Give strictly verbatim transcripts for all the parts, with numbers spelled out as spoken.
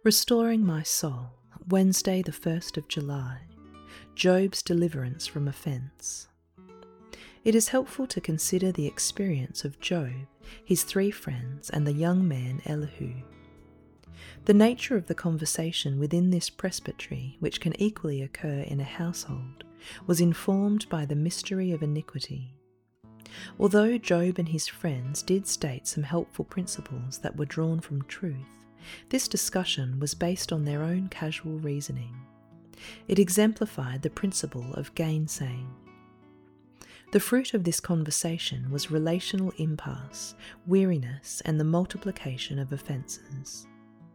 Restoring my soul, Wednesday the first of July, Job's deliverance from offence. It is helpful to consider the experience of Job, his three friends, and the young man Elihu. The nature of the conversation within this presbytery, which can equally occur in a household, was informed by the mystery of iniquity. Although Job and his friends did state some helpful principles that were drawn from truth, this discussion was based on their own casual reasoning. It exemplified the principle of gainsaying. The fruit of this conversation was relational impasse, weariness, and the multiplication of offences.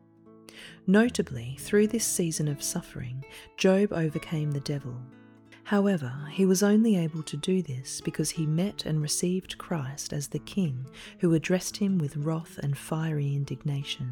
Notably, through this season of suffering, Job overcame the devil. However, he was only able to do this because he met and received Christ as the King who addressed him with wrath and fiery indignation.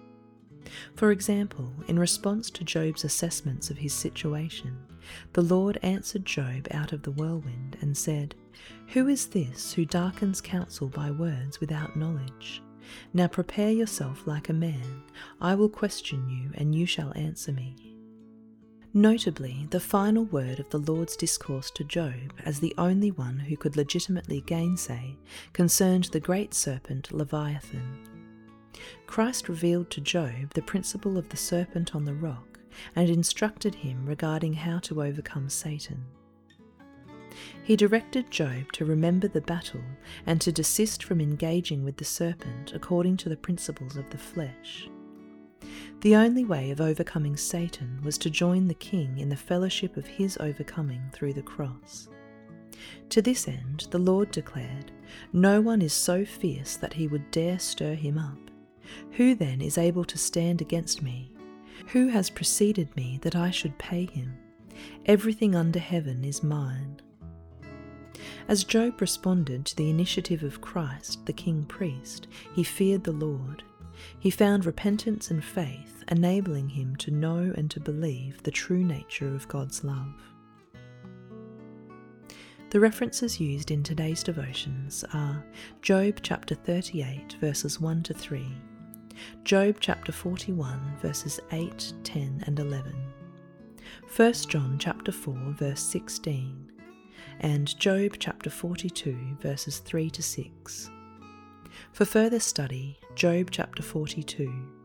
For example, in response to Job's assessments of his situation, the Lord answered Job out of the whirlwind and said, "Who is this who darkens counsel by words without knowledge? Now prepare yourself like a man. I will question you, and you shall answer me." Notably, the final word of the Lord's discourse to Job, as the only one who could legitimately gainsay, concerned the great serpent Leviathan. Christ revealed to Job the principle of the serpent on the rock and instructed him regarding how to overcome Satan. He directed Job to remember the battle and to desist from engaging with the serpent according to the principles of the flesh. The only way of overcoming Satan was to join the King in the fellowship of his overcoming through the cross. To this end, the Lord declared, "No one is so fierce that he would dare stir him up. Who then is able to stand against me? Who has preceded me that I should pay him? Everything under heaven is mine." As Job responded to the initiative of Christ, the King Priest, he feared the Lord. He found repentance and faith, enabling him to know and to believe the true nature of God's love. The references used in today's devotions are Job chapter thirty-eight, verses one to three, Job chapter forty-one, verses eight, ten and eleven, First John chapter four, verse sixteen, and Job chapter forty-two, verses three to six. For further study, Job chapter forty-two,